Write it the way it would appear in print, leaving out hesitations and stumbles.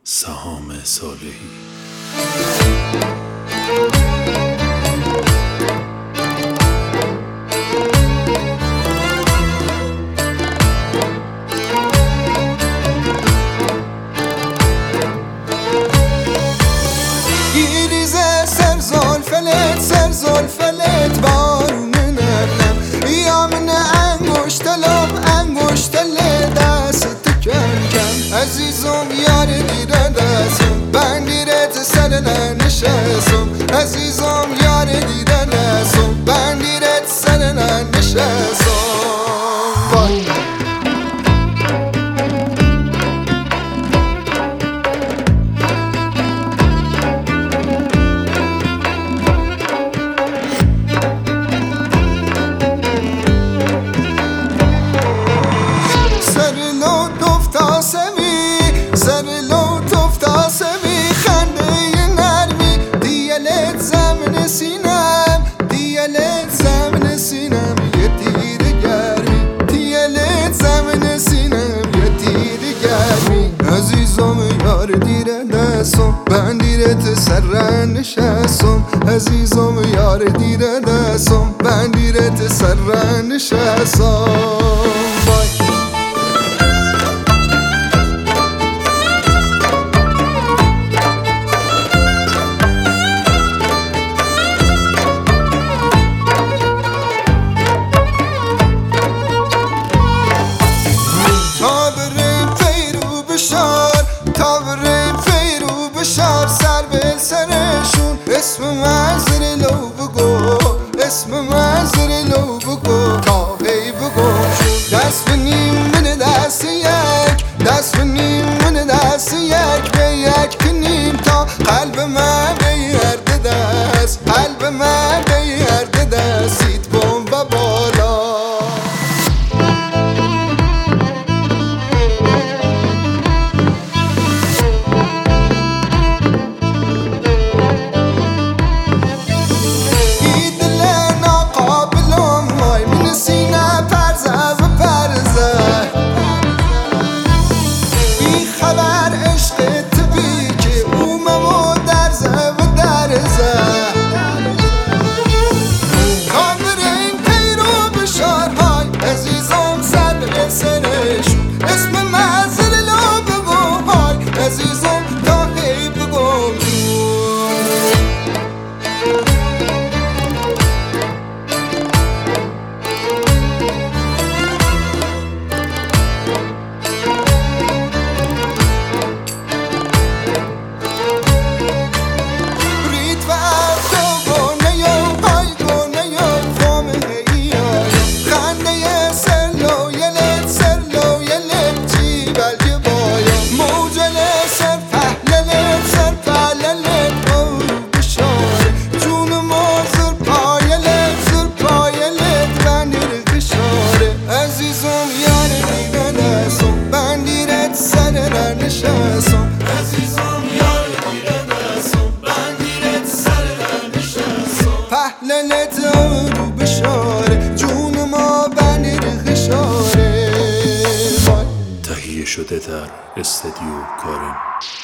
سهام صالحی. گیریزه سر زلفلت بارون نرنم یامن انگشتل دست کن عزیزم یار دیره دستم ben دیرت سر ننشستم عزیزم یار دیره دستم ben دیرت سر ننشستم عزیزم یار دیره دستم ben دیرت سر نشستم عزیزم یار دیره دستم ben دیرت سر نشستم اسم منظر لو بگو اسم منظر لو بگو تا هی بگو دست به نیم من دست یک به یک کنیم تا قلب من به یرد دست قلب من به یرد دست سید بوم و بالا پهلنت رو بشاره جون ما بنیر خشاره تهیه شده در استدیو کارم.